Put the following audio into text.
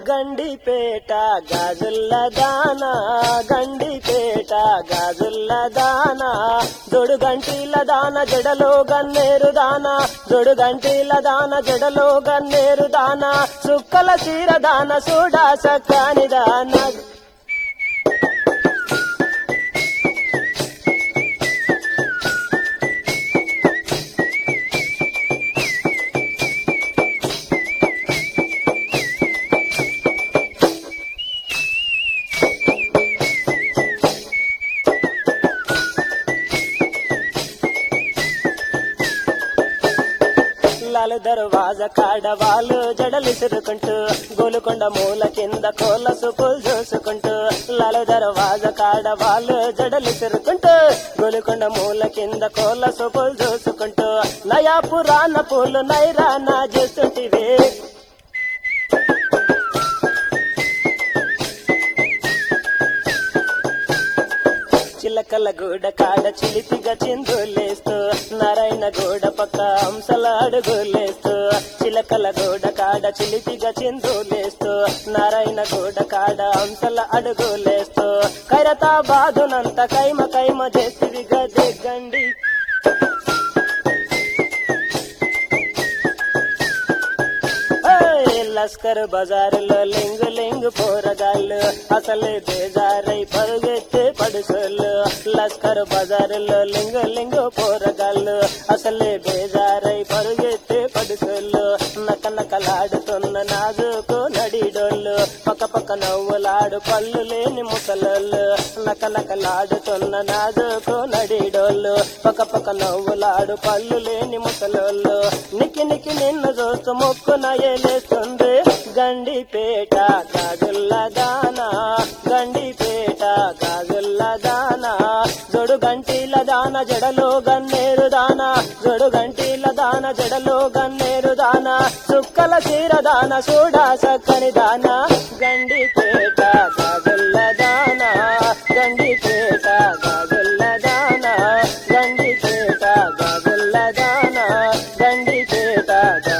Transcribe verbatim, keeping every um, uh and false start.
గండిపేట గాజుల్ల దానా గండిపేట గాజుల్ల దానా జోడు గంటీల దాన జడలో గన్నేరు దానా జోడు గంటీల దాన జడలో గన్నేరు దానా సుక్కల చీర దాన సూడా సక్కాని దానా లాలు దర్వాజా కాడ వాళ్ళు జడలిసురుకుంటూ గోలుకొండ మూల కింద కోళ్ళ సుపులు చూసుకుంటూ లాలు దర్వాజా కాడ వాళ్ళు జడలిసురుకుంటూ గోలుకొండ మూల కింద కోళ్ళ సుపులు చూసుకుంటూ నయా పురాణ పూలు నైరానా చేస్తుంటివి చిలకల గూడ కాడ చిలిపిగా చిందులేస్తూ నారాయణ గూడ పక్క హంసల అడుగులేస్తూ చిలకల గూడ కాడ చిలిపిగా చిందులేస్తూ నారాయణ గూడ కాడ హంసల అడుగులేస్తూ ఖైరతాబాదునంత కైమ కైమ చేస్తివి గదే గండి లస్కర్ బజారులో లింగు లింగు పోరగాళ్ళు అసలే బేజారై పరుగెత్తే పడుసోళ్ళు లస్కర్ బజారులో లింగు లింగు పోరగాళ్ళు అసలే బేజారై పరుగెత్తే పడుసోళ్ళు నక నకలాడుతున్న నాజుకు నడిడోళ్ళు పక్క పక్క నవ్వులాడు పళ్ళు లేని ముసలోళ్ళు నక నకలాడుతున్న నాజుకు నడిడోళ్ళు పక్క పక్క నవ్వులాడు పళ్ళు లేని ముసలోళ్ళు నిక్కి నిక్కి నిన్ను చూస్తూ మొక్కు నయలేస్తుంది గండిపేట గాజుల్ల దానా గండిపేట గాజుల్ల దానా జోడు గంటీల దాన జడలో గన్నేరు దానా జోడు గంటీల దాన జడలో గన్నేరు దానా సుక్కల చీర దాన సూడా సక్కని దానా గండిపేట గాజుల్ల దానా గండిపేట గాజుల్ల దానా గండిపేట గాజుల్ల దానా గండిపేట